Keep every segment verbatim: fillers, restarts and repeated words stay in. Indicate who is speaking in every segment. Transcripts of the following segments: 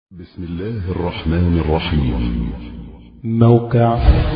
Speaker 1: بسم الله الرحمن الرحيم.
Speaker 2: موقع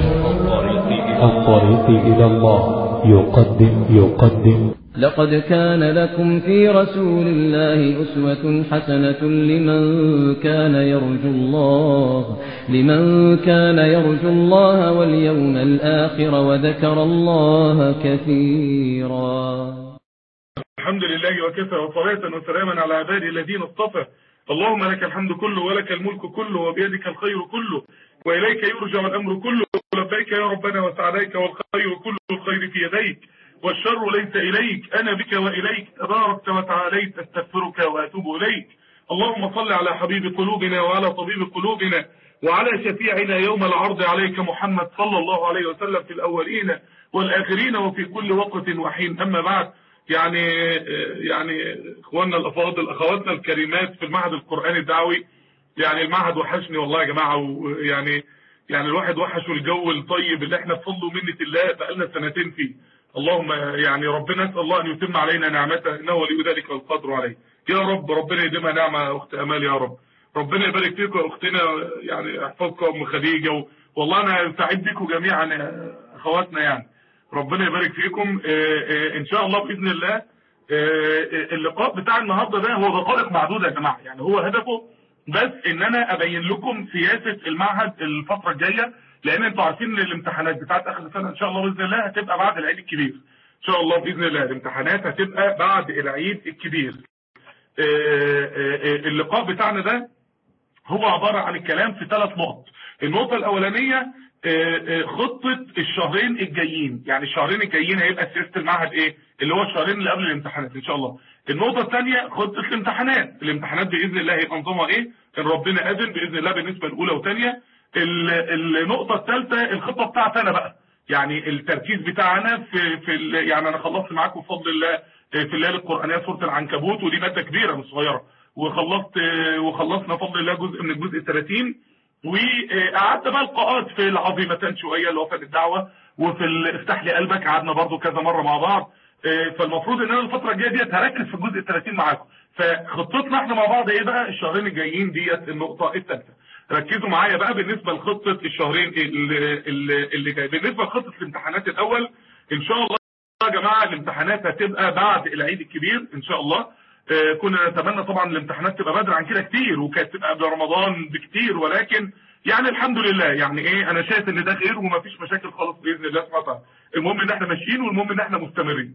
Speaker 2: الطريق إلى الله يقدم يقدم
Speaker 3: لقد كان لكم في رسول الله أسوة حسنة لمن كان يرجو الله لمن كان يرجو الله واليوم الآخر وذكر الله كثيرا.
Speaker 4: الحمد لله وكفى وصلاة وسلاما على عباده الذين اصطفى. اللهم لك الحمد كله ولك الملك كله وبيدك الخير كله وإليك يرجع الأمر كله. لبيك يا ربنا وسعديك والخير كله الخير في يديك والشر ليس إليك أنا بك وإليك تباركت وتعاليت أستغفرك وأتوب إليك. اللهم صل على حبيب قلوبنا وعلى طبيب قلوبنا وعلى شفيعنا يوم العرض عليك محمد صلى الله عليه وسلم في الأولين والآخرين وفي كل وقت وحين. أما بعد، يعني يعني اخواننا الافاضل اخواتنا الكريمات في المعهد القرآني الدعوي، يعني المعهد وحشني والله يا جماعه، ويعني يعني الواحد وحشه الجو الطيب اللي احنا بفضل ومنه الله بقالنا سنتين فيه. اللهم يعني ربنا اسال الله ان يتم علينا نعمته انه ولي ذلك والقدر عليه. يا رب ربنا يديمها نعمه اخت امال يا رب. ربنا يبارك فيكم يا اختنا، يعني احفظكم ام خديجه، والله انا سعيد بكم جميعا يا اخواتنا، يعني ربنا يبارك فيكم. ان شاء الله باذن الله. اللقاء بتاع النهارده ده هو دقائق معدوده يا جماعه، يعني هو هدفه بس ان انا ابين لكم سياسه المعهد الفتره الجايه، لان انتوا عارفين ان الامتحانات بتاعت اخر السنه ان شاء الله باذن الله هتبقى بعد العيد الكبير. ان شاء الله باذن الله الامتحانات هتبقى بعد العيد الكبير. اللقاء بتاعنا ده هو عباره عن الكلام في ثلاث نقط. النقطه الاولانيه خطة الشهرين الجايين، يعني الشهرين الجايين هيبقى سياسة المعهد ايه اللي هو الشهرين اللي قبل الامتحانات ان شاء الله. النقطة الثانية خطة الامتحانات، الامتحانات بإذن الله هيبقى نظامها ايه ان ربنا اذن بإذن الله بالنسبة الاولى وثانية. النقطة الثالثة الخطة بتاعتنا بقى، يعني التركيز بتاعنا في في يعني انا خلصت معاكم بفضل الله في الليالي القرآنية سورة العنكبوت، ودي مادة كبيرة مش صغيرة، وخلصت وخلصنا بفضل الله جزء من الجزء الثلاثين، وقعدت بقى لقاءات في العظيمتان شويه اللي هو في الدعوه وفي افتح لي قلبك، قعدنا برضو كذا مره مع بعض. فالمفروض ان انا الفتره الجايه ديت هركز في الجزء الثلاثين معاكم. فخطتنا احنا مع بعض ايه بقى الشهرين الجايين ديت النقطه الثالثه. ركزوا معايا بقى بالنسبه لخطه الشهرين اللي, اللي جاي. بالنسبه لخطه الامتحانات الاول ان شاء الله يا جماعه الامتحانات هتبقى بعد العيد الكبير ان شاء الله. آه كنا نتمنى طبعا الامتحانات تبقى بدري عن كده كتير، وكانت تبقى قبل رمضان بكتير، ولكن يعني الحمد لله يعني ايه انا شايف ان ده خير ومفيش مشاكل خالص باذن الله سبحانه وتعالى. المهم ان احنا ماشيين والمهم ان احنا مستمرين.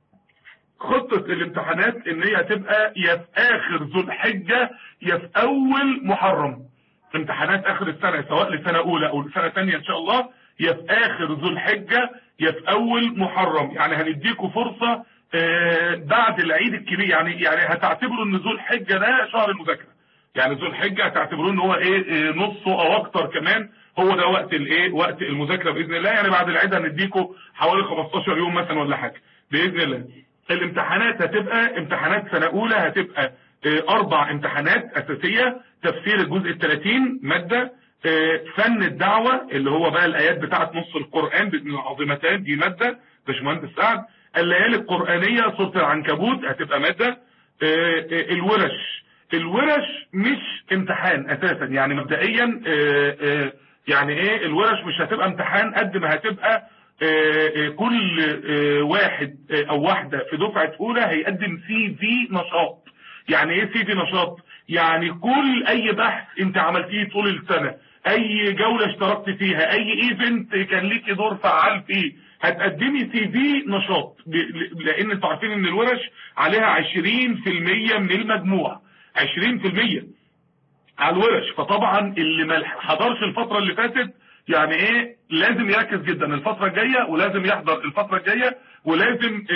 Speaker 4: خطه الامتحانات ان هي هتبقى يا في اخر ذو الحجه يا في اول محرم. امتحانات اخر السنه سواء لسنه اولى او لسنه ثانيه ان شاء الله يا في اخر ذو الحجه يا في اول محرم. يعني هنديكم فرصه آه بعد العيد الكبير، يعني يعني هتعتبروا ان ذو الحجه ده شهر المذاكره، يعني ذو الحجه هتعتبروه ان هو ايه, إيه نصه او اكتر كمان، هو ده وقت الايه وقت المذاكره باذن الله. يعني بعد العيد هنديكم حوالي خمستاشر يوم مثلا ولا حاجه باذن الله. الامتحانات هتبقى امتحانات سنه اولى هتبقى إيه اربع امتحانات اساسيه: تفسير الجزء الثلاثين ماده، إيه فن الدعوه اللي هو بقى الايات بتاعه نص القران باذن العظيمتان دي ماده باشمهندس سعد، الليالي القرانيه سوره العنكبوت هتبقى ماده، إيه إيه الورش الورش مش امتحان اساسا، يعني مبدئيا آآ آآ يعني ايه الورش مش هتبقى امتحان قد ما هتبقى آآ كل آآ واحد او واحده في دفعه اولى هيقدم سي في نشاط. يعني ايه سي في نشاط؟ يعني كل اي بحث انت عملتيه طول السنه، اي جوله اشتركت فيها، اي ايفنت كان ليكي دور فعال فيه، هتقدمي سي في نشاط، لان انتوا عارفين ان الورش عليها عشرين في المية من المجموع، عشرين في المية على الورش. فطبعا اللي ما حضرش الفتره اللي فاتت يعني ايه لازم يركز جدا الفتره الجايه، ولازم يحضر الفتره الجايه، ولازم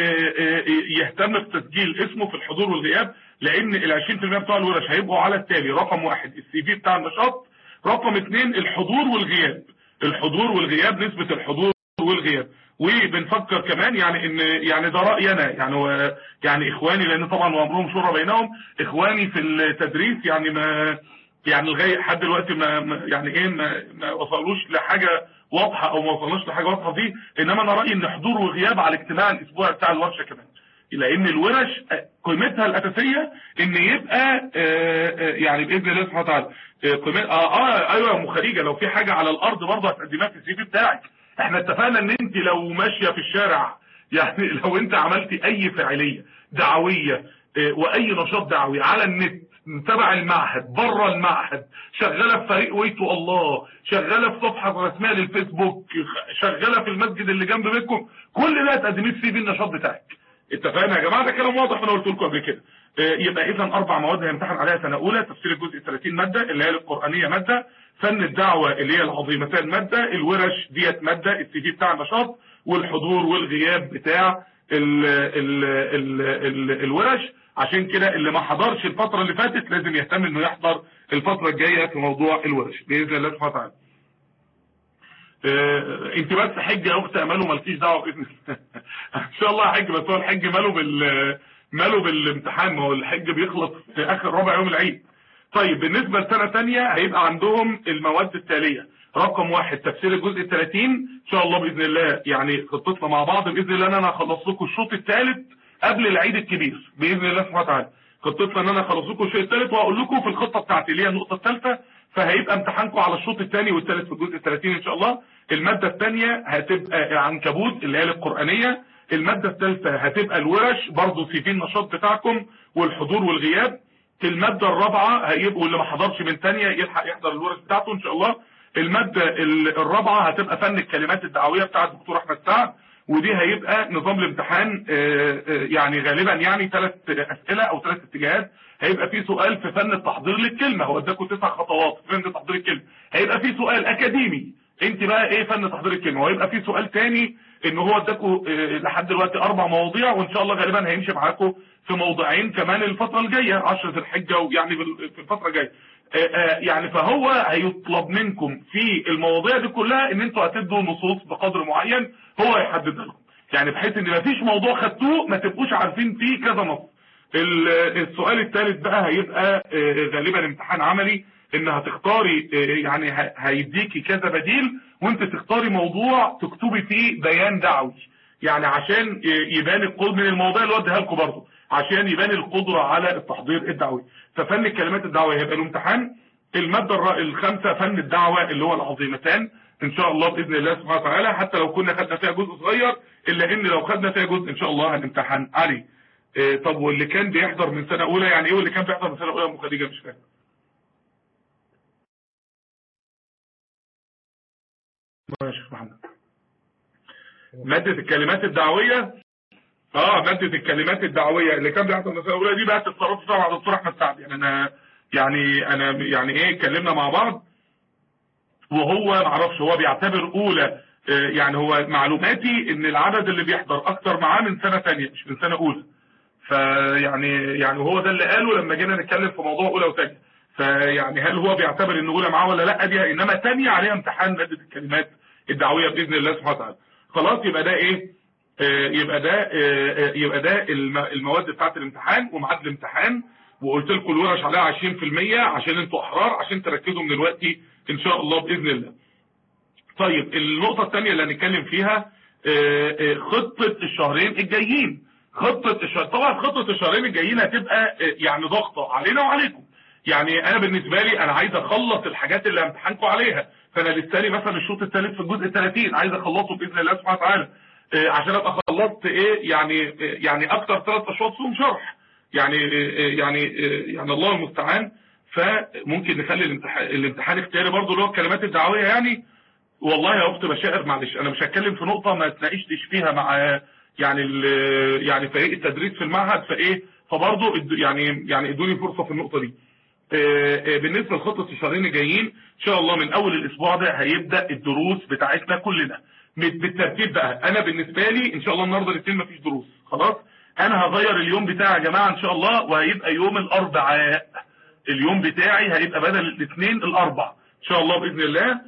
Speaker 4: يهتم بتسجيل اسمه في الحضور والغياب، لان ال عشرين في المية بتوع الورش هيبقوا على التالي: رقم واحد السي في بتاع النشاط، رقم اثنين الحضور والغياب، الحضور والغياب نسبه الحضور والغياب. وبنفكر كمان يعني ان يعني ده رايي انا، يعني و يعني اخواني لان طبعا وامرهم شورى بينهم، اخواني في التدريس يعني ما يعني لغايه لحد دلوقتي ما يعني ايه ما, ما وصلوش لحاجه واضحه او ما وصلناش لحاجه واضحه فيه، انما انا رايي ان حضور وغياب على الاجتماع الاسبوعي بتاع الورشه كمان. لان الورش قيمتها الاساسيه ان يبقى يعني باذن الله سبحانه وتعالى قيمتها اه اه ايوه يا ام خديجه، لو في حاجه على الارض برضه هتقدمها في السي في بتاعك. احنا اتفقنا ان انت لو ماشيه في الشارع، يعني لو انت عملتي اي فعاليه دعويه واي نشاط دعوي على النت تبع المعهد، بره المعهد، شغاله في فريق ويتو الله، شغاله في صفحه رسميه للفيسبوك، شغاله في المسجد اللي جنب بيتكم، كل ده هتقدميه في في النشاط بتاعك. اتفقنا يا جماعه؟ ده كلام واضح انا قلت لكم قبل كده. يبقى اذا اربع مواد هيمتحن عليها سنه اولى: تفسير الجزء ثلاثين ماده، اللي هي القرانيه ماده، فن الدعوه اللي هي العظيمتان ماده، الورش ديت ماده، السي في بتاع النشاط، والحضور والغياب بتاع ال ال ال ال الورش. عشان كده اللي ما حضرش الفتره اللي فاتت لازم يهتم انه يحضر الفتره الجايه في موضوع الورش باذن الله سبحانه وتعالى. اه انت بس حج يا اخت امال ومالكيش دعوه باذن الله. ان شاء الله حج، بس هو الحج ماله بال ماله بالامتحان، ما هو الحج بيخلص في اخر ربع يوم العيد. طيب بالنسبه لسنه ثانيه هيبقى عندهم المواد التاليه: رقم واحد تفسير الجزء الثلاثين ان شاء الله باذن الله، يعني خطتنا مع بعض باذن الله ان انا هخلص لكم الشوط الثالث قبل العيد الكبير باذن الله سبحانه وتعالى. خطتنا ان انا اخلص لكم الشوط الثالث وهقول لكم في الخطه بتاعتي اللي هي النقطه الثالثه، فهيبقى امتحانكم على الشوط الثاني والثالث في الجزء الثلاثين ان شاء الله. الماده الثانيه هتبقى عنكبوت اللي هي القرانيه، الماده الثالثه هتبقى الورش برضه في في النشاط بتاعكم والحضور والغياب. في الماده الرابعه هيبقوا اللي ما حضرش من ثانيه يلحق يحضر الورش بتاعته ان شاء الله. الماده الرابعه هتبقى فن الكلمات الدعويه بتاع الدكتور احمد سعد، ودي هيبقى نظام الامتحان يعني غالبا يعني ثلاث اسئله او ثلاث اتجاهات. هيبقى في سؤال في فن التحضير للكلمه، هو اداكم تسع خطوات في فن تحضير الكلمه، هيبقى في سؤال اكاديمي انت بقى ايه فن تحضير الكلمه، وهيبقى في سؤال ثاني ان هو اداكم لحد دلوقتي اربع مواضيع، وان شاء الله غالبا هيمشي معاكم في موضوعين كمان الفتره الجايه عشرة ذي الحجه، ويعني في الفتره الجايه يعني. فهو هيطلب منكم في المواضيع دي كلها ان انتوا هتدوا نصوص بقدر معين هو هيحددها لكم، يعني بحيث ان مفيش موضوع خدتوه ما تبقوش عارفين فيه كذا نص. السؤال الثالث بقى هيبقى غالبا امتحان عملي، ان هتختاري يعني هيديكي كذا بديل وانت تختاري موضوع تكتبي فيه بيان دعوي، يعني عشان يبان القدر من المواضيع اللي وديها لكم برضه، عشان يبان القدره على التحضير الدعوي. ففن الكلمات الدعويه هيبقى له امتحان. الماده الخامسه فن الدعوه اللي هو العظيمتان ان شاء الله باذن الله سبحانه وتعالى، حتى لو كنا خدنا فيها جزء صغير الا ان لو خدنا فيها جزء ان شاء الله هنمتحن عليه. إيه طب واللي كان بيحضر من سنه اولى يعني ايه؟ واللي كان بيحضر من سنه اولى يا ام خديجه مش فاهم. يا شيخ محمد ماده الكلمات الدعويه اه ماده الكلمات الدعويه اللي كان بيحضر من سنه اولى دي بقى تتصرف فيها مع الدكتور احمد سعد. يعني انا يعني انا يعني ايه اتكلمنا مع بعض وهو ما اعرفش هو بيعتبر اولى، يعني هو معلوماتي ان العدد اللي بيحضر اكتر معاه من سنه ثانيه مش من سنه اولى. فيعني يعني هو ده اللي قاله لما جينا نتكلم في موضوع اولى وثانيه. فيعني هل هو بيعتبر ان اولى معاه ولا لا؟ دي انما ثانيه عليها امتحان ماده الكلمات الدعويه باذن الله سبحانه وتعالى. خلاص يبقى ده ايه؟ آه يبقى ده آه يبقى ده المواد بتاعت الامتحان وميعاد الامتحان، وقلت لكم الورش عليها عشرين في المية عشان انتوا احرار عشان تركزوا من دلوقتي ان شاء الله باذن الله. طيب النقطه الثانيه اللي هنتكلم فيها آه آه خطه الشهرين الجايين. خطه الشهر طبعا خطه الشهرين الجايين هتبقى آه يعني ضغطه علينا وعليكم. يعني انا بالنسبه لي انا عايز اخلص الحاجات اللي همتحنكم عليها، فانا لسه مثلا الشوط الثالث في الجزء الثلاثين عايز اخلصه باذن الله سبحانه وتعالى آه عشان ابقى خلصت ايه يعني آه يعني اكتر ثلاث اشواط فيهم شرح، يعني آه يعني آه يعني الله المستعان. فممكن نخلي الامتحان الامتحان اختياري برضه اللي هو الكلمات الدعويه. يعني والله يا اخت بشائر معلش انا مش هتكلم في نقطه ما تناقشتش فيها مع يعني يعني فريق التدريس في المعهد فايه، فبرضه يعني يعني ادوني فرصه في النقطه دي. بالنسبه لخطه الشهرين الجايين ان شاء الله من اول الاسبوع ده هيبدا الدروس بتاعتنا كلنا بالترتيب بقى. انا بالنسبه لي ان شاء الله النهارده الاثنين مفيش دروس خلاص، انا هغير اليوم بتاعي يا جماعه ان شاء الله وهيبقى يوم الاربعاء. اليوم بتاعي هيبقى بدل الاثنين الاربع ان شاء الله باذن الله.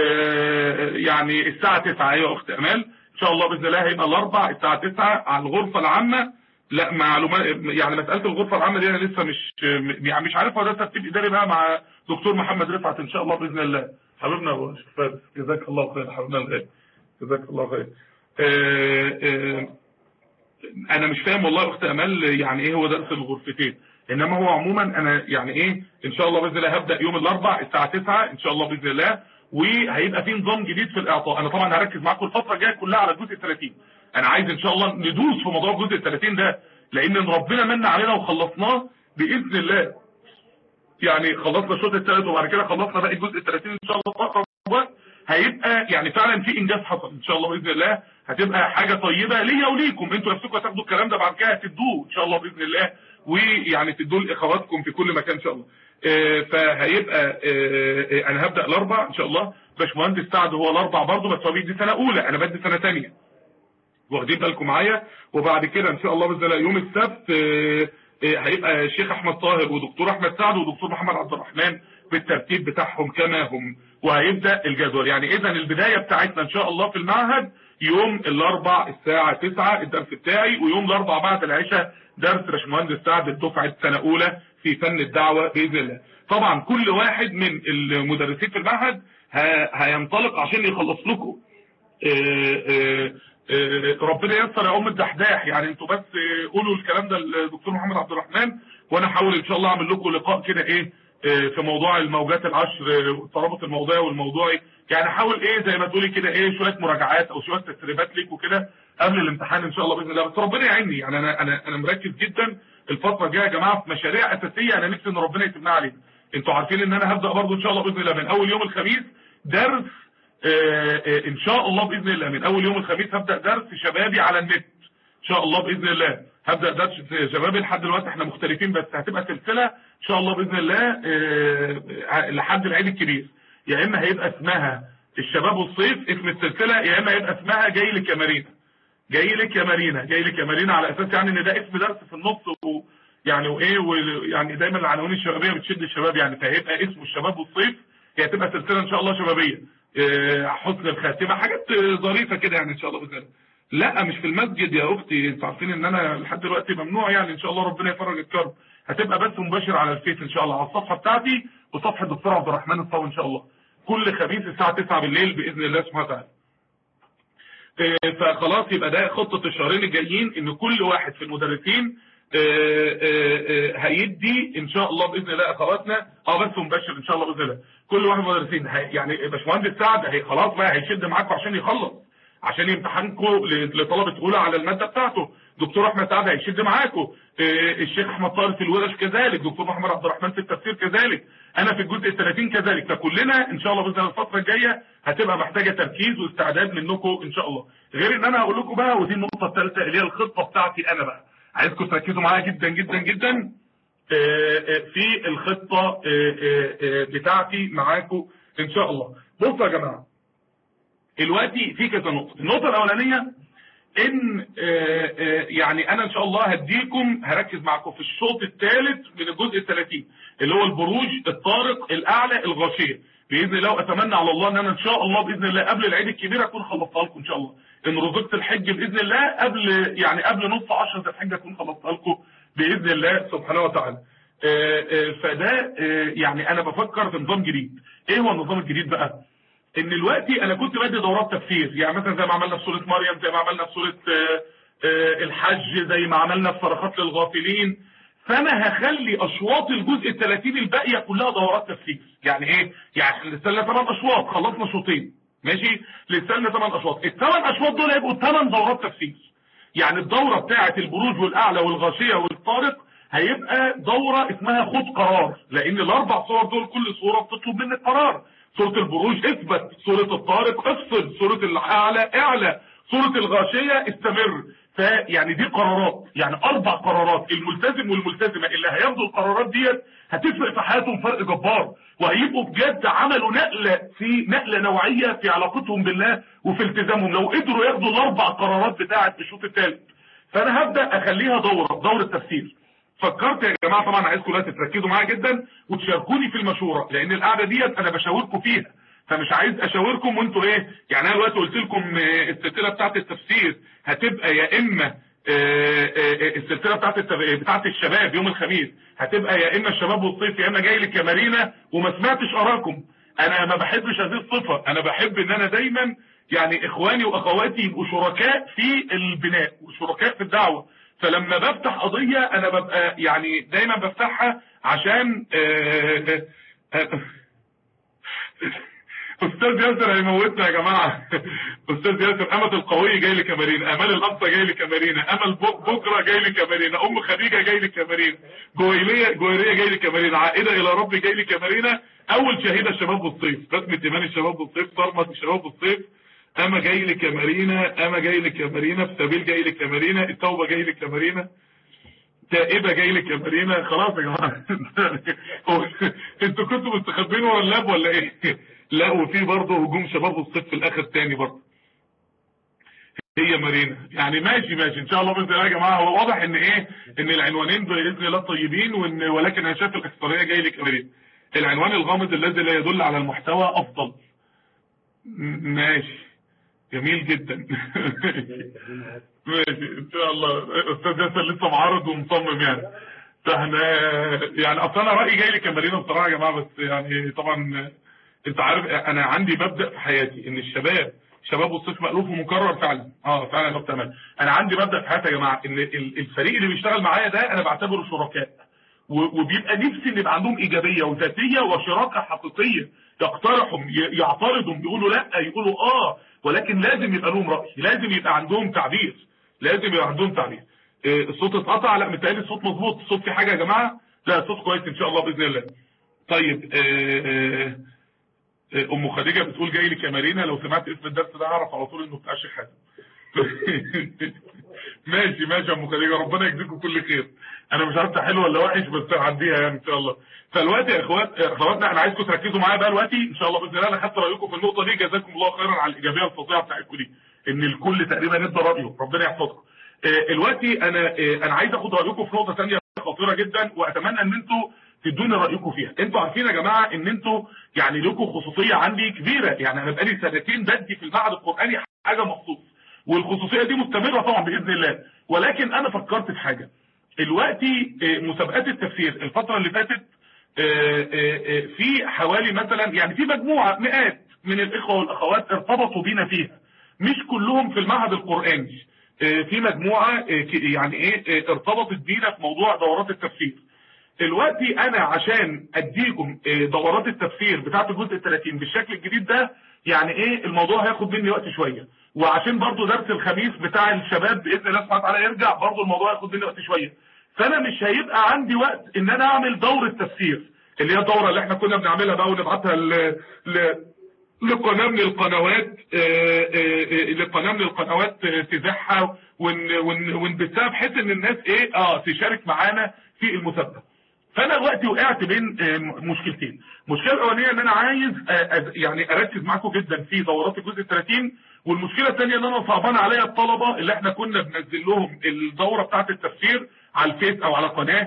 Speaker 4: يعني الساعه تسعة. ايوه يا اخت امال ان شاء الله باذن الله هيبقى الاربع الساعه تسعة على الغرفه العامه. لا معلومات يعني مساله الغرفه العامه دي انا لسه مش يعني مش عارف هو ده ترتيب اداري بقى مع دكتور محمد رفعت ان شاء الله باذن الله. حبيبنا ابو فارس جزاك الله خير، حبيبنا الغالي جزاك الله خير. آآ آآ انا مش فاهم والله يا اخت امال يعني ايه هو درس الغرفتين، انما هو عموما انا يعني ايه ان شاء الله باذن الله هبدا يوم الاربعاء الساعه تسعة ان شاء الله باذن الله، وهيبقى في نظام جديد في الاعطاء. انا طبعا هركز معاكم الفتره الجايه كلها على الجزء الثلاثين، انا عايز ان شاء الله ندوس في موضوع الجزء الثلاثين ده، لان ربنا من علينا وخلصناه باذن الله. يعني خلصنا الشوط الثالث وبعد كده خلصنا باقي الجزء الثلاثين ان شاء الله فتره وقت، هيبقى يعني فعلا في انجاز حصل ان شاء الله باذن الله، هتبقى حاجه طيبه ليا وليكم، انتوا نفسكم هتاخدوا الكلام ده بعد كده هتدوه ان شاء الله باذن الله، ويعني تدوه لاخواتكم في كل مكان ان شاء الله. آه فهيبقى آه انا هبدا الاربع ان شاء الله، باشمهندس سعد هو الاربع برضه، بس هو بيدي سنه اولى انا بدي سنه ثانيه، واخدين بالكم معايا. وبعد كده ان شاء الله باذن الله يوم السبت آه هيبقى الشيخ احمد طاهر ودكتور احمد سعد ودكتور محمد عبد الرحمن بالترتيب بتاعهم كما هم، وهيبدا الجدول. يعني اذا البدايه بتاعتنا ان شاء الله في المعهد يوم الاربع الساعه تسعة الدرس بتاعي، ويوم الاربع بعد العشاء درس باشمهندس سعد الدفعه سنه اولى في فن الدعوه باذن الله. طبعا كل واحد من المدرسين في المعهد هينطلق عشان يخلص لكم ربنا ييسر يا ام الدحداح. يعني انتوا بس قولوا الكلام ده للدكتور محمد عبد الرحمن، وانا احاول ان شاء الله اعمل لكم لقاء كده ايه في موضوع الموجات العشر، الترابط الموضوعي والموضوعي، يعني احاول ايه زي ما تقولي كده ايه شويه مراجعات او شويه تسريبات ليكم كده قبل الامتحان ان شاء الله باذن الله. بس ربنا يعيني، يعني انا انا انا مركز جدا الفتره الجايه يا جماعه في مشاريع اساسيه انا نفسي ان ربنا يتمها علينا. انتوا عارفين ان انا هبدا برضه ان شاء الله باذن الله من اول يوم الخميس درس آآ آآ ان شاء الله باذن الله، من اول يوم الخميس هبدا درس شبابي على النت ان شاء الله باذن الله، هبدا درس شبابي. لحد دلوقتي احنا مختلفين بس هتبقى سلسله ان شاء الله باذن الله لحد العيد الكبير، يا اما هيبقى اسمها الشباب والصيف اسم السلسله، يا اما هيبقى اسمها جاي لك يا مارينا. جاي لك يا مارينا جاي لك يا مارينا على اساس يعني ان ده اسم درس في النص، ويعني وايه ويعني دايما العناوين الشبابيه بتشد الشباب، يعني فهيبقى اسمه الشباب والصيف، هي هتبقى سلسله ان شاء الله شبابيه حسن الخاتمه، حاجات ظريفه كده يعني ان شاء الله باذن الله. لا مش في المسجد يا اختي، انتوا عارفين ان انا لحد دلوقتي ممنوع، يعني ان شاء الله ربنا يفرج الكرب. هتبقى بس مباشر على الفيس ان شاء الله على الصفحه بتاعتي وصفحه الدكتور عبد الرحمن الطاوي ان شاء الله، كل خميس الساعه تسعة بالليل باذن الله سبحانه وتعالى. فخلاص يبقى ده خطه الشهرين الجايين، ان كل واحد في المدرسين هيدي ان شاء الله باذن الله اخواتنا اه بس مباشر ان شاء الله باذن الله. كل واحد مدرسين يعني باشمهندس سعد هي خلاص بقى هيشد معاكم عشان يخلص، عشان يمتحنكم لطلبه اولى على الماده بتاعته. دكتور احمد سعد هيشد معاكم، الشيخ احمد طارق في الورش كذلك، دكتور محمد عبد الرحمن في التفسير كذلك، انا في الجزء الثلاثين كذلك. فكلنا ان شاء الله باذن الله الفتره الجايه هتبقى محتاجه تركيز واستعداد منكم ان شاء الله. غير ان انا هقول لكم بقى، ودي النقطه الثالثه اللي هي الخطه بتاعتي انا بقى، عايزكم تركزوا معايا جدا جدا جدا في الخطه بتاعتي معاكم ان شاء الله. بصوا يا جماعه دلوقتي في كذا نقطه. النقطه الاولانيه ان يعني انا ان شاء الله هديكم هركز معكم في الشوط الثالث من الجزء الثلاثين اللي هو البروج الطارق الاعلى الغاشيه باذن الله، واتمنى على الله ان انا ان شاء الله باذن الله قبل العيد الكبير اكون خلصتها لكم ان شاء الله، ان رزقت الحج باذن الله قبل يعني قبل نص عشرة الحج اكون خلصتها لكم باذن الله سبحانه وتعالى. فده يعني انا بفكر في نظام جديد. ايه هو النظام الجديد بقى؟ ان دلوقتي انا كنت بدي دورات تفسير، يعني مثلا زي ما عملنا في سوره مريم، زي ما عملنا في سوره الحج، زي ما عملنا في صرخات للغافلين. فانا هخلي اشواط الجزء الثلاثين الباقيه كلها دورات تفسير. يعني ايه؟ يعني لسه لنا ثمان اشواط، خلصنا شوطين ماشي، لسه لنا ثمان اشواط، الثمان اشواط دول هيبقوا ثمان دورات تفسير. يعني الدوره بتاعه البروج والاعلى والغاشيه والطارق هيبقى دوره اسمها خد قرار، لان الاربع صور دول كل صوره بتطلب منك قرار. سورة البروج اثبت، سورة الطارق افصل، سورة الاعلى اعلى، سورة الغاشية استمر. فيعني دي قرارات، يعني اربع قرارات. الملتزم والملتزمة اللي هياخدوا القرارات ديت هتفرق في حياتهم فرق جبار، وهيبقوا بجد عملوا نقلة في نقلة نوعية في علاقتهم بالله وفي التزامهم لو قدروا ياخدوا الاربع قرارات بتاعة الشوط الثالث. فانا هبدأ اخليها دورة دورة تفسير. فكرت يا جماعه طبعا عايزكم دلوقتي تركزوا معايا جدا وتشاركوني في المشوره، لان القعده ديت انا بشاوركم فيها، فمش عايز اشاوركم وانتوا ايه. يعني انا دلوقتي قلت لكم السلسله بتاعه التفسير هتبقى يا اما السلسله بتاعه بتاعه الشباب يوم الخميس هتبقى يا اما الشباب والصيف، يا اما جاي لك يا مارينا، وما سمعتش اراكم. انا ما بحبش هذه الصفه، انا بحب ان انا دايما يعني اخواني واخواتي يبقوا شركاء في البناء وشركاء في الدعوه. فلما بفتح قضيه انا ببقى يعني دايما بفتحها عشان آآ آآ استاذ ياسر هيموتنا يا جماعه. استاذ ياسر، امل القوي جاي لك يا مارينا، امال الاقصى جاي لك يا مارينا، امل بكره جاي لك يا مارينا، ام خديجه جاي لك يا مارينا، جويريه جويريه جاي لك يا مارينا، عائده الى ربي جاي لك يا مارينا، اول شهيده الشباب بالصيف، رسمه ايمان الشباب بالصيف، صرمه الشباب بالصيف، اما جاي لك يا مارينا، اما جاي لك يا مارينا، في سبيل جاي لك يا مارينا، التوبه جاي لك يا مارينا، تائبه جاي لك يا مارينا. خلاص يا جماعه انتوا كنتوا مستخبين ورا اللاب ولا ايه؟ لا، وفي برضه هجوم شباب الصيف في الاخر تاني برضه. هي مارينا يعني ماشي ماشي ان شاء الله باذن الله يا جماعه. هو واضح ان ايه ان العنوانين باذن الله طيبين، وان ولكن انا شايف الاكثريه جاي لك يا مارينا. العنوان الغامض الذي لا يدل على المحتوى افضل. ماشي جميل جدا. ماشي ان شاء الله. استاذ ياسر لسه معارض ومصمم يعني. فاحنا يعني اصل انا رايي جاي لك يا مارينا بصراحه يا جماعه، بس يعني طبعا انت عارف انا عندي مبدا في حياتي ان الشباب شباب الصيف مألوف ومكرر فعلا. اه فعلا تمام. انا عندي مبدا في حياتي يا جماعه ان الفريق اللي بيشتغل معايا ده انا بعتبره شركاء، وبيبقى نفسي ان يبقى عندهم ايجابيه وذاتيه وشراكه حقيقيه، يقترحوا يعترضوا يقولوا لا يقولوا اه، ولكن لازم يبقى لهم راي، لازم يبقى عندهم تعبير، لازم يبقى عندهم تعبير. آه الصوت اتقطع؟ لا متهيألي الصوت مظبوط. الصوت في حاجه يا جماعه؟ لا الصوت كويس ان شاء الله باذن الله. طيب آه آه ام خديجه بتقول جاي لك يا مارينا، لو سمعت اسم الدرس ده اعرف على طول انه بتاع الشيخ حازم. ماشي ماشي يا ام خديجه، ربنا يجزيكم كل خير. انا مش عارف حلو ولا وحش بس هعديها يعني ان شاء الله. فالوقت يا اخوات اخواتنا انا عايزكم تركزوا معايا بقى دلوقتي ان شاء الله باذن الله. انا خدت رايكم في النقطه دي، جزاكم الله خيرا على الايجابيه الفظيعه بتاعتكم دي، ان الكل تقريبا ادى رايه، ربنا يحفظكم. دلوقتي انا انا عايز اخد رايكم في نقطه ثانيه خطيره جدا، واتمنى ان انتوا تدوني رايكم فيها. انتوا عارفين يا جماعه ان انتوا يعني لكم خصوصيه عندي كبيره، يعني انا بقالي سنتين بدي في المعهد القراني حاجه مخصوص، والخصوصيه دي مستمره طبعا باذن الله. ولكن انا فكرت في حاجه دلوقتي، مسابقات التفسير الفتره اللي فاتت في حوالي مثلا يعني في مجموعه مئات من الاخوه والاخوات ارتبطوا بينا فيها، مش كلهم في المعهد القراني، في مجموعه يعني ايه ارتبطت بينا في موضوع دورات التفسير. دلوقتي انا عشان اديكم دورات التفسير بتاعه الجزء الثلاثين بالشكل الجديد ده، يعني ايه الموضوع هياخد مني وقت شويه، وعشان برضو درس الخميس بتاع الشباب باذن الله سبحانه وتعالى يرجع، برضو الموضوع هياخد مني وقت شويه. فانا مش هيبقى عندي وقت ان انا اعمل دوره تفسير، اللي هي الدوره اللي احنا كنا بنعملها بقى ونبعتها ل ل لقناه من القنوات لقناه من القنوات تذاعها ونبثها بحيث ان الناس ايه اه تشارك معانا في المسابقه. فانا دلوقتي وقعت بين مشكلتين. المشكله الاولانيه ان انا عايز يعني اركز معاكم جدا في دورات الجزء الثلاثين، والمشكله الثانيه ان انا صعبان عليا الطلبه اللي احنا كنا بننزل لهم الدوره بتاعه التفسير على الفيس او على قناه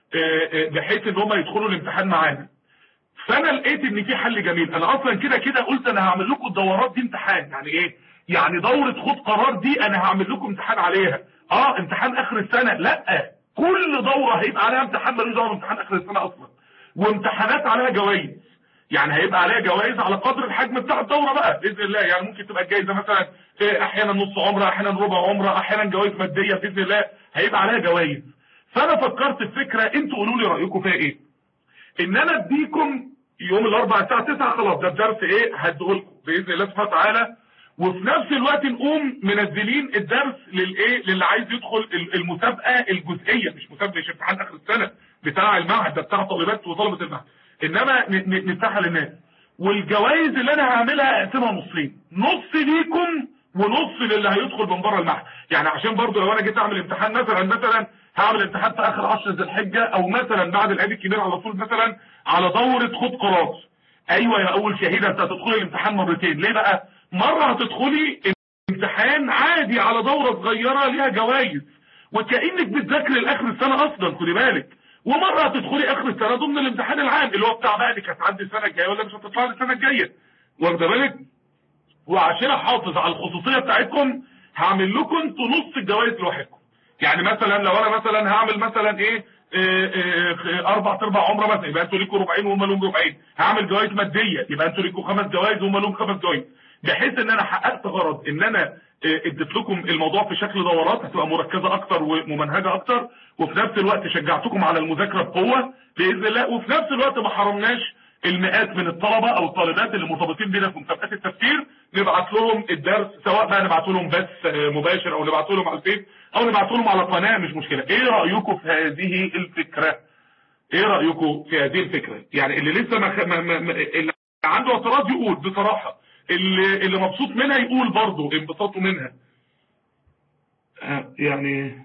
Speaker 4: بحيث ان هم يدخلوا الامتحان معانا. فانا لقيت ان في حل جميل. انا اصلا كده كده قلت انا هعمل لكم الدورات دي امتحان. يعني ايه؟ يعني دوره خد قرار دي انا هعمل لكم امتحان عليها. اه امتحان اخر السنه؟ لا، كل دوره هيبقى عليها امتحان ملوش دعوه بامتحان اخر السنه اصلا، وامتحانات عليها جوائز. يعني هيبقى عليها جوائز على قدر الحجم بتاع الدوره بقى باذن الله. يعني ممكن تبقى الجائزه مثلا احيانا نص عمره، احيانا ربع عمره، احيانا جوائز ماديه باذن الله، هيبقى عليها جوائز. فانا فكرت في فكره، انتوا قولوا لي رايكم فيها ايه. ان انا اديكم يوم الاربعاء الساعه تسعة خلاص ده الدرس ايه هديهولكم باذن الله سبحانه وتعالى، وفي نفس الوقت نقوم منزلين الدرس للايه للي عايز يدخل المسابقه الجزئيه، مش مسابقه مش امتحان اخر السنه بتاع المعهد ده بتاع طالبات وطلبه المعهد، انما نفتحها للناس. والجوائز اللي انا هعملها اقسمها نصين، نص ليكم ونص للي هيدخل من بره المعهد. يعني عشان برضو لو انا جيت اعمل امتحان مثلا مثلا هعمل امتحان في اخر عشر ذي الحجه، او مثلا بعد العيد الكبير على طول مثلا على دوره خد قرار. ايوه يا اول شهيده انت هتدخلي الامتحان مرتين. ليه بقى؟ مره هتدخلي امتحان عادي على دوره صغيره ليها جوائز وكانك بتذاكري لاخر السنه اصلا، خدي بالك، ومره هتدخلي اخر السنه ضمن الامتحان العام اللي هو بتاع بقى انك هتعدي السنه الجايه ولا مش هتطلعي السنه الجايه، واخده بالك. وعشان احافظ على الخصوصيه بتاعتكم هعمل لكم انتوا نص الجوائز لوحدكم. يعني مثلا لو انا مثلا هعمل مثلا ايه, إيه, إيه اربع ارباع عمره مثلا، يبقى انتوا ليكوا ربعين وهم لهم ربعين. هعمل جوائز ماديه، يبقى انتوا ليكوا خمس جوائز وهم لهم خمس جوائز. بحيث ان انا حققت غرض ان انا اديت لكم الموضوع في شكل دورات هتبقى مركزه اكتر وممنهجه اكتر، وفي نفس الوقت شجعتكم على المذاكره بقوه باذن الله، وفي نفس الوقت ما حرمناش المئات من الطلبه او الطالبات اللي مرتبطين بينا في مسابقات التفسير نبعت لهم الدرس، سواء بقى نبعت لهم بث مباشر او نبعت لهم على الفيس او نبعت لهم على قناه، مش مشكله. ايه رايكم في هذه الفكره؟ ايه رايكم في هذه الفكره؟ يعني اللي لسه ما, ما, ما اللي عنده اعتراض يقول بصراحه، اللي اللي مبسوط منها يقول برضه انبساطه منها. يعني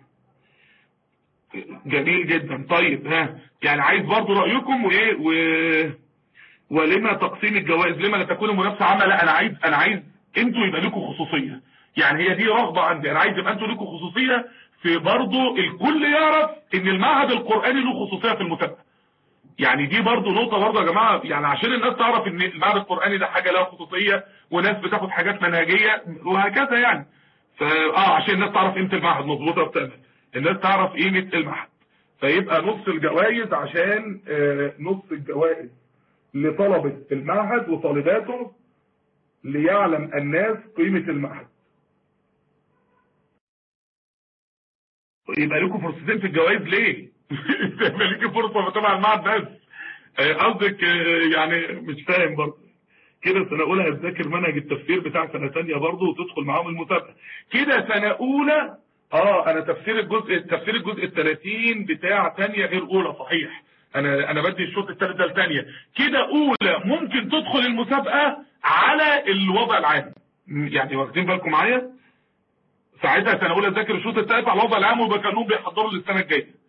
Speaker 4: جميل جدا. طيب ها يعني عايز برضه رايكم وايه و... ولما تقسيم الجوائز؟ لما لا تكون المنافسه عامه؟ لا انا عايز انا عايز انتوا يبقى لكم خصوصيه، يعني هي دي رغبه عندي، انا عايز يبقى انتوا لكم خصوصيه في برضه الكل يعرف ان المعهد القرآني له خصوصيه في المسابقه. يعني دي برضه نقطه برضه يا جماعه، يعني عشان الناس تعرف ان المعهد القرآني ده حاجه لها خصوصيه وناس بتاخد حاجات منهجيه وهكذا يعني. فا اه عشان الناس تعرف قيمه المعهد. مظبوطه بتعمل الناس تعرف قيمه المعهد، فيبقى نص الجوائز عشان آه نص الجوائز لطلبه المعهد وطالباته ليعلم الناس قيمه المعهد. يبقى لكم فرصتين في الجوائز ليه؟ يبقى لكم فرصه تبع المعهد بس. قصدك يعني مش فاهم برضه. كده سنه اولى هتذاكر منهج التفسير بتاع سنه ثانيه برضه وتدخل معاهم المسابقه. كده سنه اولى اه انا تفسير الجزء تفسير الجزء الثلاثين بتاع ثانيه غير اولى صحيح. انا انا بدي الشوط الثالث ده لثانيه. كده اولى ممكن تدخل المسابقه على الوضع العام. يعني واخدين بالكم معايا؟ ساعتها سنه اولى تذاكر الشوط الثالث على الوضع العام ويبقى كانوا بيحضروا للسنه الجايه.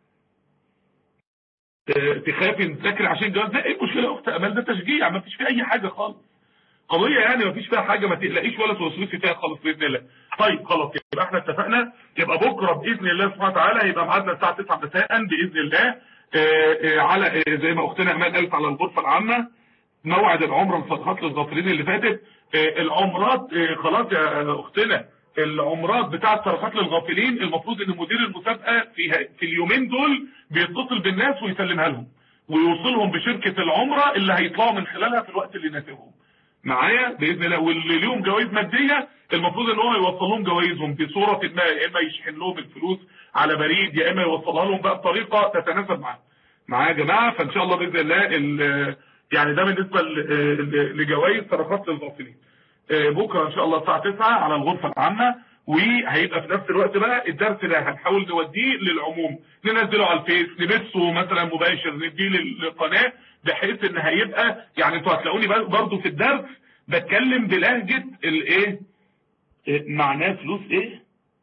Speaker 4: تخافي تذاكري عشان جواز؟ ده ايه المشكله يا اخت امال؟ ده تشجيع، ما فيش فيه اي حاجه خالص. قضيه يعني ما فيش فيها حاجه، ما تقلقيش ولا توسوسي فيها خالص باذن الله. طيب خلاص يبقى احنا اتفقنا، يبقى بكره باذن الله سبحانه وتعالى هيبقى ميعادنا الساعه تسعة مساء باذن الله آآ آآ على زي ما اختنا امال قالت على الغرفه العامه موعد العمره مصادقات للغافلين اللي فاتت. العمرات خلاص يا اختنا، العمرات بتاعه صرفات للغافلين المفروض ان مدير المسابقه في في اليومين دول بيتصل بالناس ويسلمها لهم ويوصلهم بشركه العمره اللي هيطلعوا من خلالها في الوقت اللي يناسبهم معايا باذن الله. واللي ليهم جوائز ماديه المفروض ان هو يوصل لهم جوائزهم بصوره ما، يا اما يشحن لهم الفلوس على بريد يا اما يوصلها لهم بقى بطريقه تتناسب معاهم معايا يا جماعه. فان شاء الله باذن الله يعني ده بالنسبه لجوائز صرفات للغافلين. بكره ان شاء الله الساعه تسعة على الغرفه العامه، وهيبقى في نفس الوقت بقى الدرس ده هنحاول نوديه للعموم، ننزله على الفيس، نبثه مثلا مباشر، نديه للقناه، بحيث ان هيبقى يعني انتوا هتلاقوني برضه في الدرس بتكلم بلهجه الايه معناه فلوس ايه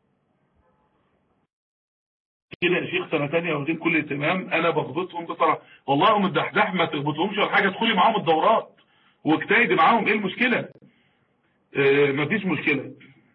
Speaker 4: كده يا شيخ. سنه ثانيه واخدين كل اهتمام، انا بضبطهم بصراحه والله. هم الدحداح ما تربطهمش ولا حاجه، ادخلي معاهم الدورات واجتهدي معاهم، ايه المشكله؟ اه مفيش مشكله.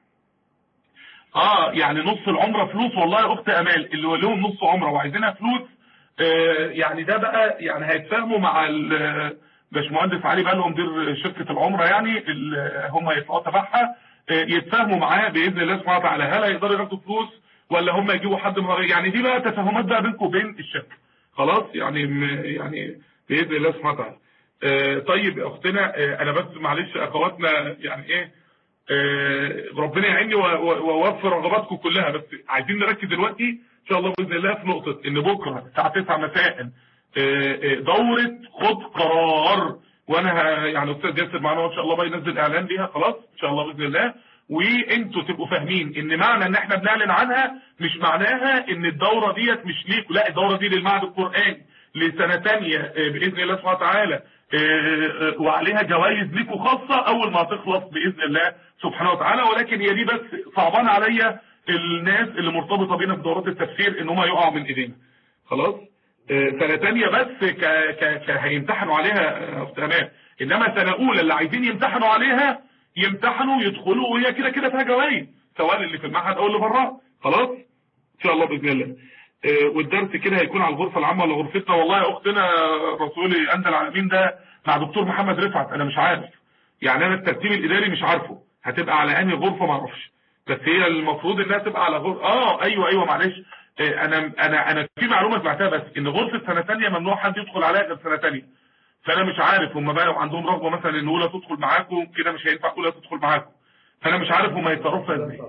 Speaker 4: اه يعني نص العمره فلوس والله يا اخت امال، اللي لهم نص عمره وعايزينها فلوس آه يعني ده بقى يعني هيتفاهموا مع الباشمهندس علي بقى لهم مدير شركه العمره، يعني هم هيطلعوا تبعها آه يتفاهموا معاه باذن الله سبحانه وتعالى، هل هيقدروا ياخدوا فلوس ولا هم يجيبوا حد من، يعني دي بقى تفاهمات بقى بينكم وبين الشركه خلاص يعني يعني باذن الله سبحانه وتعالى. آه طيب يا اختنا آه انا بس معلش اخواتنا يعني ايه آه ربنا يعيني ووفر رغباتكم كلها، بس عايزين نركز دلوقتي ان شاء الله باذن الله في نقطه ان بكره الساعه تسعة مساء آه دوره خد قرار، وانا يعني استاذ ياسر معانا ان شاء الله بقى ينزل اعلان ليها خلاص ان شاء الله باذن الله، وانتوا تبقوا فاهمين ان معنى ان احنا بنعلن عنها مش معناها ان الدوره ديت مش ليكوا، لا الدوره دي للمعهد القرآني لسنه ثانيه باذن الله سبحانه وتعالى وعليها جوائز ليكوا خاصه اول ما تخلص باذن الله سبحانه وتعالى. ولكن هي دي بس صعبان عليا الناس اللي مرتبطه بينا في دورات التفسير ان هم يقعوا من ايدينا خلاص. سنه ثانيه بس ك ك ك هيمتحنوا عليها افتهامات، انما سنه اولى اللي عايزين يمتحنوا عليها يمتحنوا يدخلوا وهي كده كده فيها جوائز سواء اللي في المعهد او اللي براه خلاص ان شاء الله باذن الله. والدرس كده هيكون على الغرفه العامه ولا غرفتنا؟ والله يا اختنا رسولي انت العالمين ده مع دكتور محمد رفعت، انا مش عارف يعني انا الترتيب الاداري مش عارفه هتبقى على انهي غرفه ما اعرفش، بس هي المفروض انها تبقى على غرفه اه ايوه ايوه معلش انا انا انا في معلومه سمعتها بس ان غرفه سنه ثانيه ممنوع حد يدخل عليها غير سنه ثانيه، فانا مش عارف هم بقى لو عندهم رغبه مثلا ان اولى تدخل معاكم كده مش هينفع اولى تدخل معاكم، فانا مش عارف هم هيتصرفوا ازاي.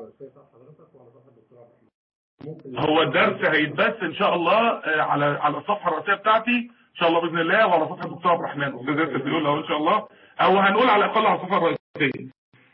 Speaker 4: هو الدرس هيتبث ان شاء الله على على الصفحه الرئيسيه بتاعتي ان شاء الله باذن الله، وعلى صفحه الدكتور عبد الرحمن استاذ ياسر بيقول اهو ان شاء الله، او هنقول على الاقل على الصفحه الرئيسيه.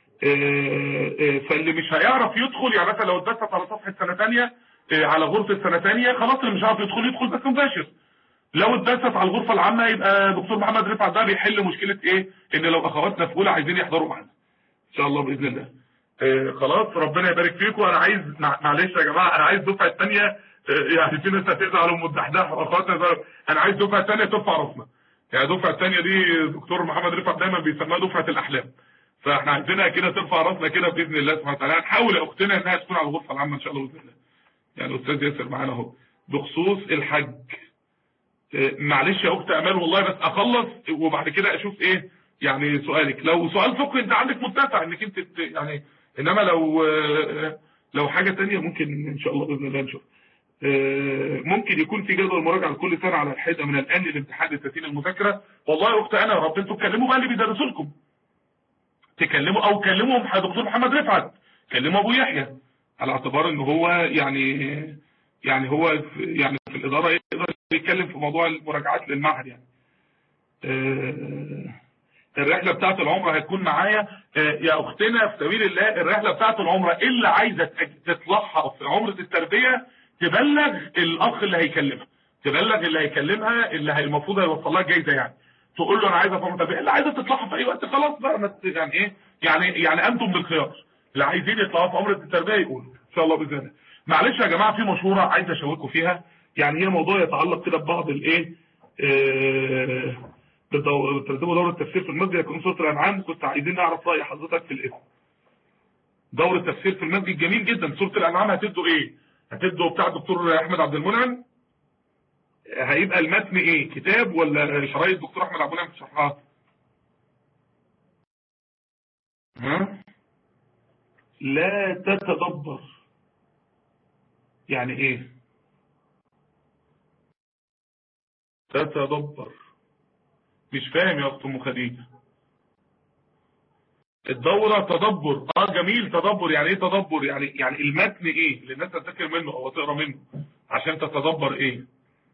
Speaker 4: فاللي مش هيعرف يدخل يعني مثلا لو اتبثت على صفحه سنه ثانيه على غرفه سنه ثانيه خلاص اللي مش عارف يدخل يدخل بس مباشر. لو اتبثت على الغرفه العامه يبقى دكتور محمد رفعت ده بيحل مشكله ايه؟ ان لو اخواتنا في اولى عايزين يحضروا معانا ان شاء الله باذن الله. آه خلاص ربنا يبارك فيكم. انا عايز معلش يا جماعه انا عايز دفعه ثانيه آه يعني في ناس هتزعل ومتدحدح واخواتنا انا عايز دفعه ثانيه ترفع راسنا. يعني دفعه الثانيه دي دكتور محمد رفعت دايما بيسموها دفعه الاحلام، فاحنا عايزينها كده ترفع راسنا كده باذن الله سبحانه وتعالى. هنحاول يا اختنا انها تكون على الغرفه العامه ان شاء الله باذن الله. يعني الاستاذ ياسر معانا اهو. بخصوص الحج معلش يا اخت امال والله بس اخلص وبعد كده اشوف ايه يعني سؤالك. لو سؤال فقهي انت عندك متسع انك انت يعني، انما لو لو حاجه ثانيه ممكن ان شاء الله باذن الله نشوف. ممكن يكون في جدول مراجعه لكل سنه على الحده من الان للامتحان لتسهيل المذاكره. والله يا اخت انا يا رب انتوا تكلموا بقى اللي بيدرسوا لكم، تكلموا او كلموا دكتور محمد رفعت، كلموا ابو يحيى على اعتبار ان هو يعني يعني هو يعني في الاداره يقدر يتكلم في موضوع المراجعات للمعهد. يعني آه الرحله بتاعه العمره هتكون معايا آه يا اختنا في سبيل الله. الرحله بتاعه العمره اللي عايزه تطلعها في عمره التربيه تبلغ الاخ اللي هيكلمها، تبلغ اللي هيكلمها اللي المفروض هيوصل لها جايزه، يعني تقول له انا عايزه في عمره التربيه. اللي عايزه تطلعها في اي وقت خلاص بقى يعني ايه يعني يعني انتم بالخيار، اللي عايزين يطلعوا في عمره التربيه يقولوا ان شاء الله باذن الله. معلش يا جماعه في مشوره عايز اشاوركم فيها، يعني هي موضوع يتعلق كده ببعض الايه آه بترتبوا دوره تفسير في المسجد يكون سوره الانعام. كنت عايزين نعرف راي حضرتك في الاسم. دوره تفسير في المسجد جميل جدا. سوره الانعام هتدوا ايه؟ هتدوا بتاع الدكتور احمد عبد المنعم. هيبقى المتن ايه؟ كتاب ولا شرايط الدكتور احمد عبد المنعم تشرحها؟ ها؟ لا تتدبر يعني ايه؟ تتدبر مش فاهم يا اخت ام خديجه. الدوره تدبر اه جميل. تدبر يعني ايه تدبر؟ يعني يعني المتن ايه اللي الناس تذاكر منه او تقرا منه عشان تتدبر ايه؟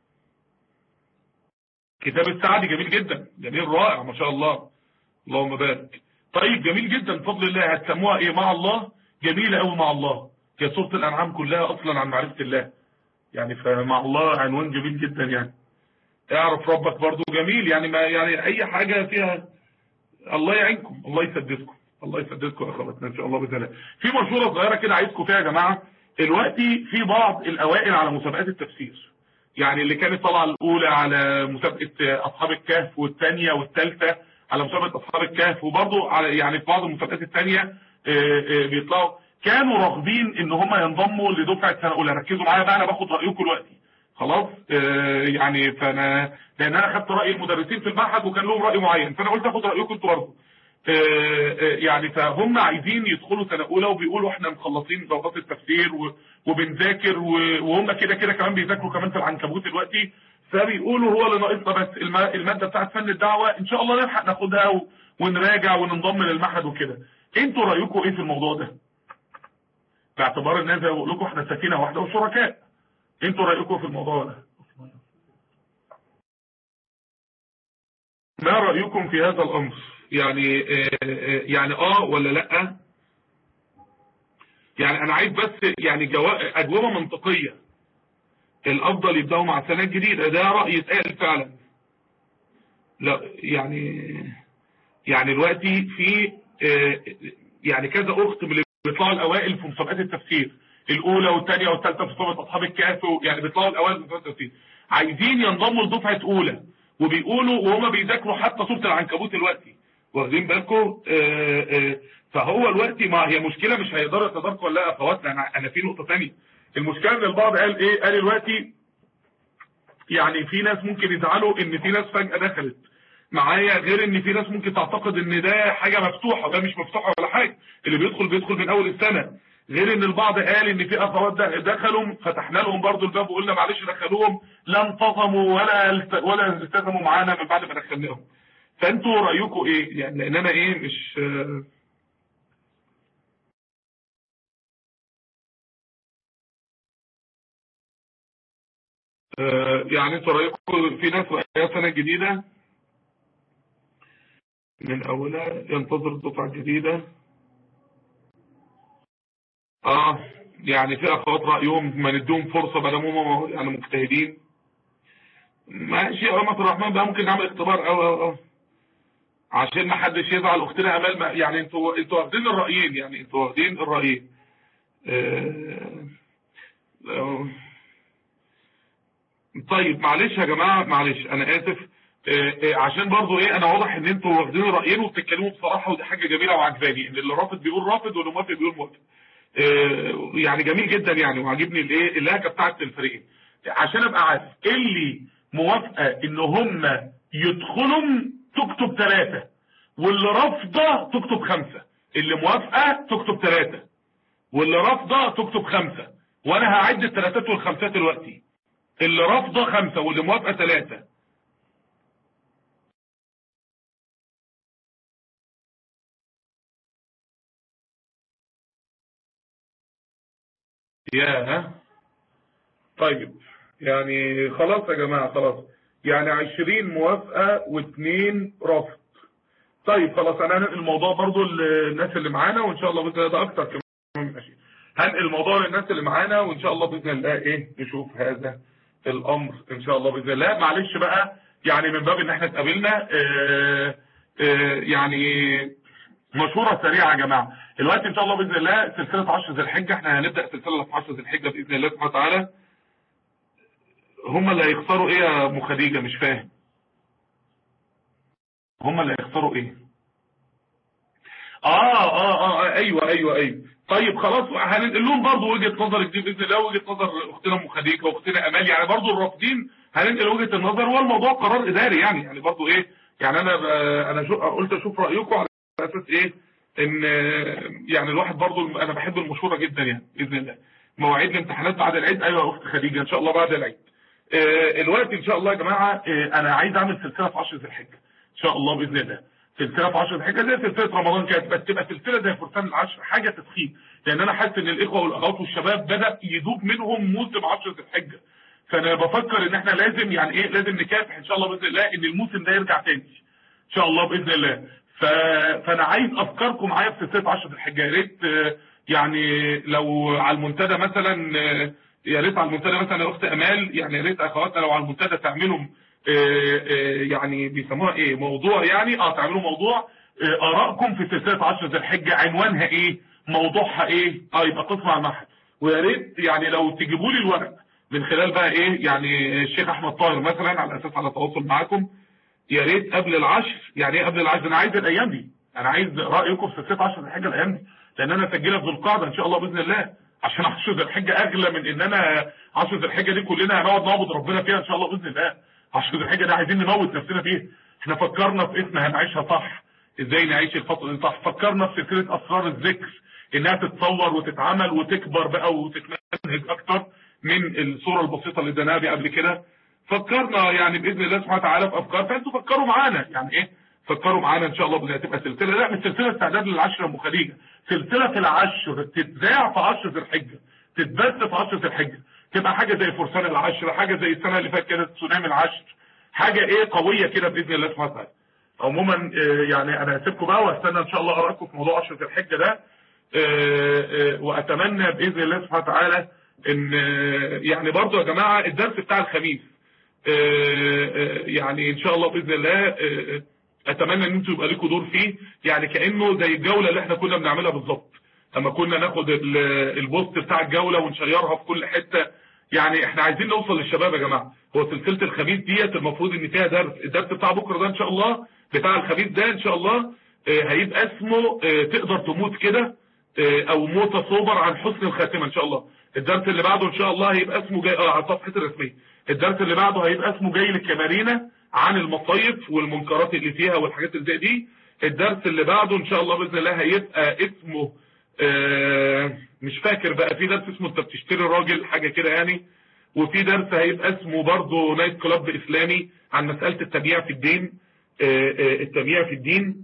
Speaker 4: كتاب السعدي جميل جدا، جميل رائع ما شاء الله اللهم بارك. طيب جميل جدا بفضل الله. هتسموها ايه؟ مع الله. جميله قوي مع الله. هي سوره الانعام كلها اصلا عن معرفه الله، يعني فمع الله عنوان جميل جدا. يعني اعرف ربك برضو جميل، يعني ما يعني اي حاجه فيها. الله يعينكم، الله يسددكم، الله يسددكم يا اخواتنا ان شاء الله باذن الله. في مشوره صغيره كده عايزكم فيها يا جماعه. دلوقتي في بعض الاوائل على مسابقات التفسير، يعني اللي كانت طالعه الاولى على مسابقه اصحاب الكهف والثانيه والثالثه على مسابقه اصحاب الكهف، وبرضو على يعني في بعض المسابقات الثانيه بيطلعوا كانوا راغبين ان هم ينضموا لدفعه سنه اولى. ركزوا معايا بقى انا باخد رايكم دلوقتي خلاص. آه يعني فانا لان انا خدت راي المدرسين في المعهد وكان لهم راي معين، فانا قلت اخد رايكم انتوا برضه. آه آه يعني فهم عايزين يدخلوا سنه اولى وبيقولوا احنا مخلصين دورات التفسير وبنذاكر وهم كده كده كمان بيذاكروا كمان في العنكبوت دلوقتي، فبيقولوا هو اللي ناقصنا بس الماده بتاعت فن الدعوه ان شاء الله نلحق ناخدها ونراجع وننضم للمعهد وكده. انتوا رايكم ايه في الموضوع ده؟ باعتبار الناس زي ما بقول لكم احنا سفينه واحده وشركاء. انتوا رايكم في الموضوع ده؟ ما رايكم في هذا الامر؟ يعني آه يعني اه ولا لا؟ يعني انا عايز بس يعني اجوبه منطقيه. الافضل يبداوا مع سنه جديده، ده راي يتقال فعلا. لا يعني يعني دلوقتي في آه يعني كذا اخت من اللي بيطلعوا الاوائل في مسابقات التفسير الاولى والثانيه والثالثه في مسابقه اصحاب الكهف، يعني بيطلعوا الاوائل في مسابقات التفسير عايزين ينضموا لدفعه اولى، وبيقولوا وهم بيذاكروا حتى سوره العنكبوت دلوقتي، واخدين بالكم؟ فهو دلوقتي ما هي مشكله مش هيقدروا يتداركوا ولا لا اخواتنا. انا انا في نقطه ثانيه. المشكله ان البعض قال ايه؟ قال دلوقتي يعني في ناس ممكن يزعلوا ان في ناس فجاه دخلت معايا، غير ان في ناس ممكن تعتقد ان ده حاجه مفتوحه، وده مش مفتوحه ولا حاجه. اللي بيدخل بيدخل من اول السنه. غير ان البعض قال ان في اخوات دخلوا فتحنا لهم برضو الباب وقلنا معلش دخلوهم لا انتظموا ولا ولا التزموا معانا من بعد ما دخلناهم. فانتوا رايكم ايه؟ يعني لان انا ايه مش آه يعني انتوا رايكم في ناس رأيها سنه جديده من اولها ينتظر الدفعه الجديده. اه يعني في اخوات رايهم ما نديهم فرصه ما دام هم يعني مجتهدين. ماشي يا رحمه الرحمن بقى ممكن نعمل اختبار او او او عشان ما حدش يزعل. اختنا امال ما يعني انتوا انتوا واخدين الرايين يعني انتوا واخدين الرايين. آه آه طيب معلش يا جماعه معلش انا اسف. آه آه عشان برضو ايه انا واضح ان انتوا واخدين الرايين وبتتكلموا بصراحه ودي حاجه جميله وعجباني ان اللي رافض بيقول رافض واللي موافق بيقول موافق. آه يعني جميل جدا يعني وعاجبني الايه اللهجه بتاعت الفريقين عشان ابقى عارف اللي موافقه ان هم يدخلوا تكتب ثلاثه واللي رافضه تكتب خمسه. اللي موافقه تكتب ثلاثه واللي رافضه تكتب خمسه وانا هعد الثلاثات والخمسات دلوقتي. اللي رافضه خمسه واللي موافقه ثلاثه. ياه طيب يعني خلاص يا جماعه خلاص يعني عشرين موافقه واثنين رافض. طيب خلاص انا هنقل الموضوع برضو للناس اللي معانا وان شاء الله باذن الله ده اكتر كمان ماشي. هنقل الموضوع للناس اللي معانا وان شاء الله باذن الله ايه نشوف هذا الامر ان شاء الله باذن الله. معلش بقى يعني من باب ان احنا اتقابلنا اه اه يعني مشوره سريعه يا جماعه. الوقت ان شاء الله باذن الله سلسله عشر ذي الحجه احنا هنبدا سلسله في عشر ذي الحجه باذن الله سبحانه وتعالى. هم اللي هيختاروا ايه يا ام خديجه؟ مش فاهم هم اللي هيختاروا ايه؟ آه, اه اه ايوه ايوه ايوه طيب خلاص هننقل لهم برضه وجهه نظر جديد باذن الله وجهه نظر اختنا ام خديجه واختنا امال يعني برضه الرافضين هننقل وجهه النظر والموضوع قرار اداري يعني يعني برضه ايه يعني انا انا قلت اشوف رايكم على اساس ايه ان يعني الواحد برضه انا بحب المشوره جدا يعني باذن الله. مواعيد الامتحانات بعد العيد ايوه يا اخت خديجه ان شاء الله بعد العيد. آه الوقت ان شاء الله يا جماعه آه انا عايز اعمل سلسله في عشر ذي الحجه ان شاء الله باذن الله. سلسله في عشر ذي الحجه زي سلسله رمضان كانت بس تبقى سلسله زي فرسان العشر حاجه تسخين لان انا حاسس ان الاخوه والاخوات والشباب بدا يذوب منهم موسم عشر ذي الحجه. فانا بفكر ان احنا لازم يعني ايه لازم نكافح ان شاء الله باذن الله ان الموسم ده يرجع تاني ان شاء الله باذن الله. ف... فانا عايز افكاركم معايا في سلسله عشر ذي الحجه. يا ريت يعني لو على المنتدى مثلا يا ريت على المنتدى مثلا يا اخت امال يعني يا ريت اخواتنا لو على المنتدى تعملوا يعني بيسموها ايه موضوع يعني اه تعملوا موضوع ارائكم في سلسله عشر ذي الحجه عنوانها ايه موضوعها ايه اه يبقى قسم على المعهد. ويا ريت يعني لو تجيبوا لي الورق من خلال بقى ايه يعني الشيخ احمد طاهر مثلا على اساس على تواصل معاكم. يا ريت قبل العشر يعني ايه قبل العشر انا عايز الايام دي انا عايز رايكم في سلسله عشر ذي الحجه الايام دي لان انا اسجلها في ذو القعده ان شاء الله باذن الله عشان عشر ذي الحجه اغلى من ان انا عشر ذي الحجه دي كلنا هنقعد نعبد ربنا فيها ان شاء الله باذن الله. عشر ذي الحجه دي عايزين نموت نفسنا فيها. احنا فكرنا في اسم هنعيشها صح ازاي نعيش الفتره دي صح. فكرنا في سلسله اسرار الذكر انها تتصور وتتعمل وتكبر بقى وتتمنهج اكتر من الصوره البسيطه اللي اديناها بيه قبل كده. فكرنا يعني باذن الله سبحانه وتعالى في افكار فانتوا فكروا معانا يعني ايه فكروا معانا ان شاء الله باذن الله تبقى سلسله لا مش سلسله استعداد للعشر ام خديجه سلسله العشر تتذاع في عشر ذي الحجه تتبث في عشر ذي الحجه تبقى حاجه زي فرسان العشر حاجه زي السنه اللي فاتت كانت تسونامي العشر حاجه ايه قويه كده باذن الله سبحانه وتعالى. عموما يعني انا هسيبكم بقى واستنى ان شاء الله ارائكم في موضوع عشر ذي الحجه ده واتمنى باذن الله سبحانه وتعالى ان يعني برضو يا جماعه الدرس بتاع الخميس يعني ان شاء الله باذن الله اتمنى ان انتوا يبقى لكم دور فيه يعني كانه زي الجوله اللي احنا كنا بنعملها بالظبط لما كنا ناخد البوست بتاع الجوله ونشيرها في كل حته. يعني احنا عايزين نوصل للشباب يا جماعه. هو سلسله الخميس ديت المفروض ان فيها درس الدرس بتاع بكره ده ان شاء الله بتاع الخميس ده ان شاء الله هيبقى اسمه تقدر تموت كده او موتة صوبر عن حسن الخاتمه ان شاء الله. الدرس اللي بعده ان شاء الله هيبقى اسمه جاي اه على صفحه الرسميه. الدرس اللي بعده هيبقى اسمه جاي للكمارينه عن المصايف والمنكرات اللي فيها والحاجات اللي زي دي. الدرس اللي بعده ان شاء الله باذن الله هيبقى اسمه آه مش فاكر بقى، في درس اسمه انت بتشتري راجل حاجة كده يعني، وفي درس هيبقى اسمه برضه نايت كلاب اسلامي عن مسألة التبييع في الدين. آه آه التبييع في الدين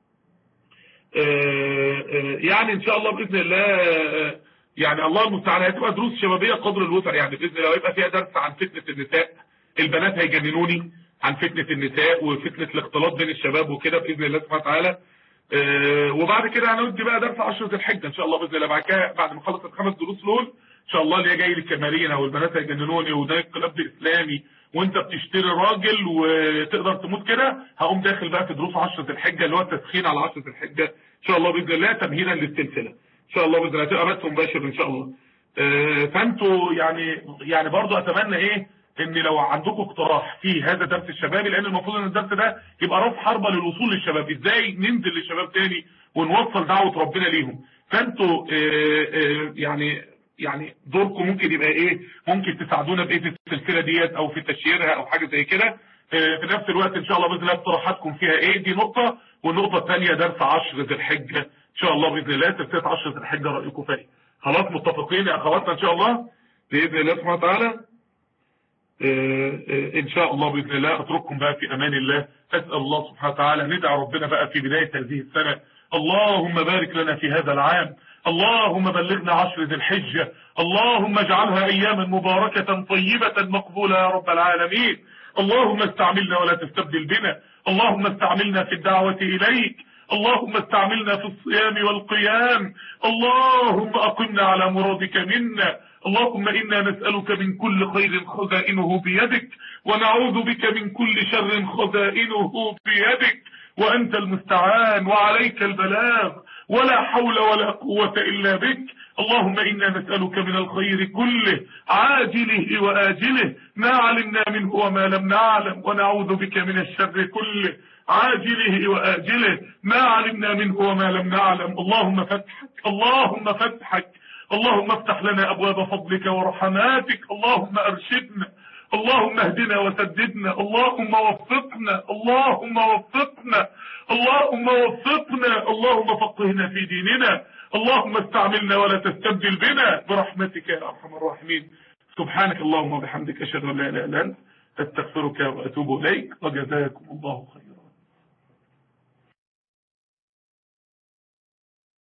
Speaker 4: آه آه يعني ان شاء الله باذن الله آه يعني الله المستعان هتبقى دروس شبابيه قدر الوسع يعني باذن الله. هيبقى فيها درس عن فتنه النساء، البنات هيجننوني عن فتنه النساء وفتنه الاختلاط بين الشباب وكده باذن الله سبحانه وتعالى. آه وبعد كده هندي بقى درس عشرة الحجه ان شاء الله باذن الله. بعد كده بعد ما اخلص الخمس دروس دول ان شاء الله اللي هي جاي للكمارين او البنات هيجننوني وده الكلاب اسلامي وانت بتشتري راجل وتقدر تموت كده، هقوم داخل بقى في دروس عشرة الحجه اللي هو التسخين على عشرة الحجه ان شاء الله باذن الله تمهيدا للسلسله ان شاء الله باذن الله. هتبقى بث مباشر ان شاء الله. آه فانتوا يعني يعني برضو اتمنى ايه ان لو عندكم اقتراح في هذا درس الشبابي، لان المفروض ان الدرس ده يبقى راس حربه للوصول للشباب، ازاي ننزل للشباب تاني ونوصل دعوه ربنا ليهم. فانتوا آه آه يعني يعني دوركم ممكن يبقى ايه، ممكن تساعدونا بايه في السلسله ديت او في تشييرها او حاجه زي كده. آه في نفس الوقت ان شاء الله باذن الله اقتراحاتكم فيها ايه، دي نقطه. والنقطه الثانيه درس عشر ذي الحجه ان شاء الله باذن الله، سلسله عشر ذي الحجه رايكم فيها. خلاص متفقين يا اخواتنا ان شاء الله باذن الله سبحانه وتعالى. ان شاء الله باذن الله اترككم بقى في امان الله. اسال الله سبحانه وتعالى، ندعو ربنا بقى في بدايه هذه السنه اللهم بارك لنا في هذا العام، اللهم بلغنا عشر ذي الحجه، اللهم اجعلها اياما مباركه طيبه مقبوله يا رب العالمين. اللهم استعملنا ولا تستبدل بنا، اللهم استعملنا في الدعوه اليك، اللهم استعملنا في الصيام والقيام، اللهم اقمنا على مرادك منا. اللهم إنا نسألك من كل خير خزائنه بيدك، ونعوذ بك من كل شر خزائنه بيدك، وأنت المستعان وعليك البلاغ، ولا حول ولا قوة إلا بك. اللهم إنا نسألك من الخير كله عاجله وآجله ما علمنا منه وما لم نعلم، ونعوذ بك من الشر كله عاجله وآجله ما علمنا منه وما لم نعلم. اللهم فتحك، اللهم فتحك، اللهم افتح لنا أبواب فضلك ورحماتك، اللهم أرشدنا، اللهم اهدنا وسددنا، اللهم وفقنا، اللهم وفقنا، اللهم وفقنا، اللهم فقهنا في ديننا، اللهم استعملنا ولا تستبدل بنا برحمتك يا أرحم الراحمين. سبحانك اللهم وبحمدك أشهد أن لا إله إلا أنت أستغفرك وأتوب إليك، وجزاكم الله خيرا.